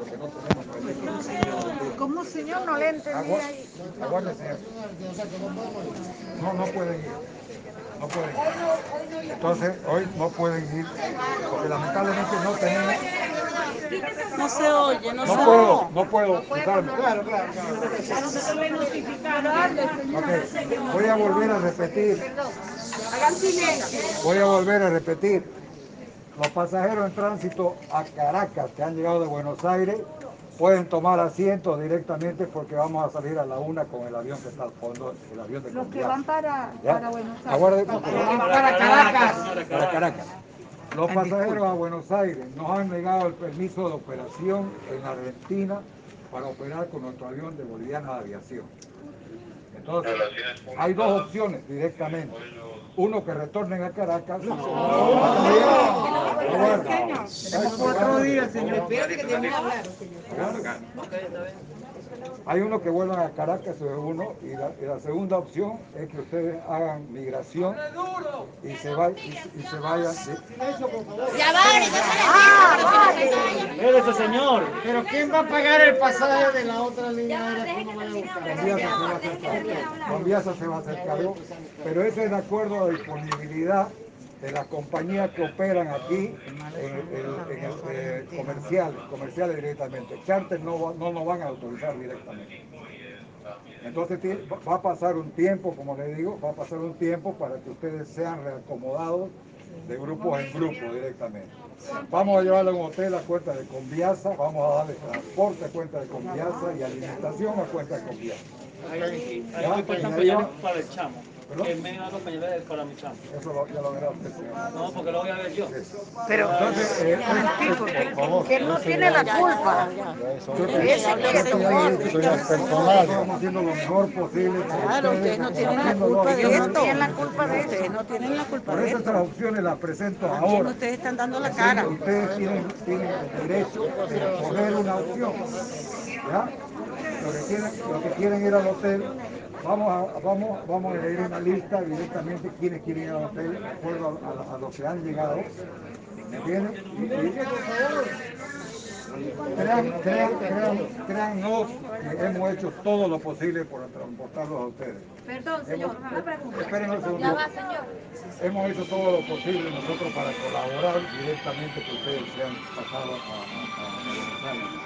porque no tenemos permiso. ¿Cómo, señor? No le entendí ahí. Aguarde, señor. No pueden ir. No pueden ir. Entonces, hoy no pueden ir, porque lamentablemente no tenemos. No se oye, no se No oye. puedo, no puedo quitarme. Claro, claro. Ok, voy a volver a repetir. Hagan silencio. Voy a volver a repetir. Los pasajeros en tránsito a Caracas que han llegado de Buenos Aires pueden tomar asientos directamente porque vamos a salir a la 1 con el avión que está al fondo, el avión de Los que Conviasa. van para Buenos Aires. Aguarde, Para Caracas. para Caracas. Los pasajeros a Buenos Aires nos han negado el permiso de operación en Argentina para operar con nuestro avión de Boliviana de Aviación. Entonces, hay dos opciones directamente. Uno, que retornen a Caracas. Tenemos 4 días, señor. Espérate que tenemos que hablar. Hay uno que vuelvan a Caracas, eso es uno, y la segunda opción es que ustedes hagan migración y se vayan. Silencio, por favor. Ya vale, Espérese, señor. Pero ¿quién va a pagar el pasaje de la otra línea aérea que no vaya a buscar? Conviasa se va a hacer cargo, pero ese es de acuerdo a la disponibilidad de las compañías que operan aquí en el comerciales directamente. Charter no nos van a autorizar directamente. Entonces va a pasar un tiempo, como le digo, va a pasar un tiempo para que ustedes sean reacomodados de grupos en grupo directamente. Vamos a llevarlo a un hotel a cuenta de Conviasa, vamos a darle transporte a cuenta de Conviasa y alimentación a cuenta de Conviasa. Ahí cuestan pañales para el chamo. El medio de los pañales para mi chamo. Eso ya lo verá usted, señor. No, porque lo voy a ver yo. Pero Entonces, por favor, que no tiene la culpa. Ese que estamos haciendo lo mejor posible. Claro, ustedes no tienen la culpa de esto. tienen la culpa de Ustedes esto. no tienen la culpa Por de eso estas esto. opciones las presento También ahora. ustedes están dando la cara. Ustedes tienen el derecho de escoger una opción. ¿Ya? Los que quieren ir al hotel, vamos a leer una lista directamente quienes quieren ir al hotel, de acuerdo a los que han llegado. ¿Me entienden? Créannos que hemos hecho todo lo posible por transportarlos a ustedes. Perdón, señor, una pregunta. Esperen un segundo. Ya va, señor. Hemos hecho todo lo posible nosotros para colaborar directamente que ustedes sean pasados a Buenos Aires.